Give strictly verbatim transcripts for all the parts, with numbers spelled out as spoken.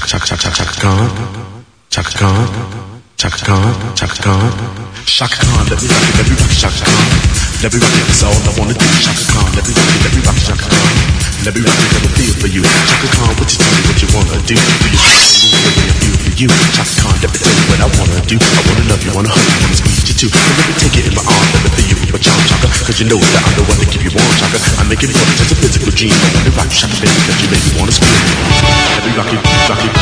Chaka Chaka Chaka Khan, Chaka Khan, Chaka Khan, Chaka Khan, Chaka Khan. Let me rock it, let me rock it, Chaka Khan. Let me rock it, that's all I wanna do. Chaka Khan, let me rock it, let me rock it, Chaka Khan. Let me rock it, let me feel for you. Chaka Khan, what you tell me, what you wanna do? Do you feel the way I feel for you? Chaka Khan, let me tell you what I wanna do. I wanna love you, wanna hug you, wanna squeeze you too. So let me take it in my arms, let me feel you with my charm, Chaka. Cause you know that I'm the one to keep you warm, Chaka. I make it more than just a physical dream. I wanna rock you, Chaka, baby, cause you make me wanna scream. Let me rock it, rock it.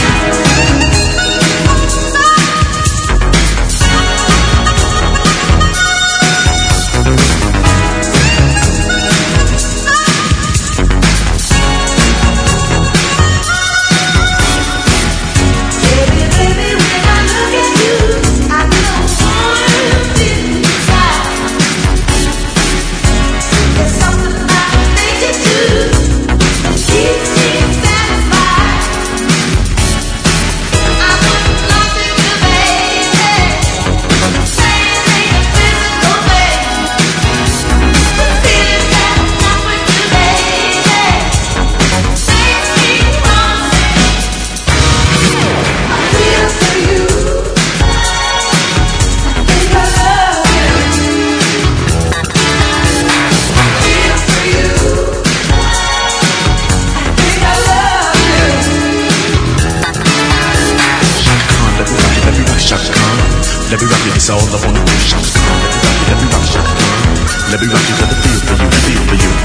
Let me rock it, it's all I wanna do. Chaka Khan, let me rock it, let me rock it, Chaka Khan. Let me rock it, let me feel for you, feel for you.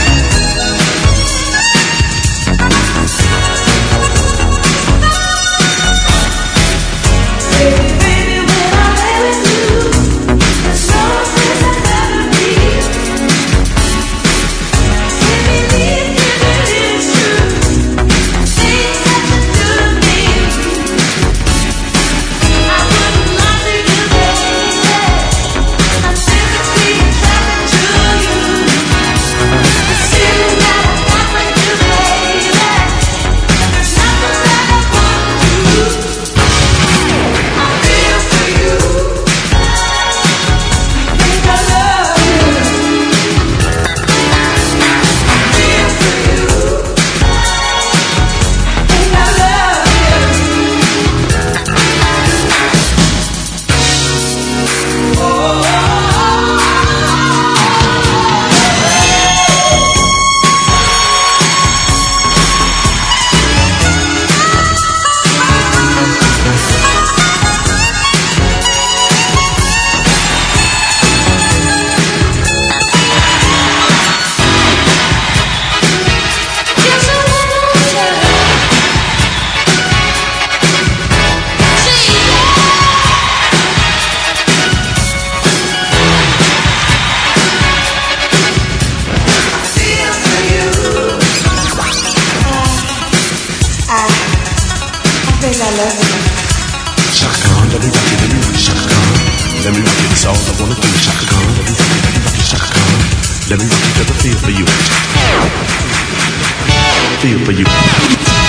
Chaka Khan, let me rock it, let me rock it, Chaka Khan. Let me rock it, it's all I wanna do. Chaka Khan, let me rock it, let me rock it, Chaka Khan. Let me rock it, let me feel for you. Feel for you.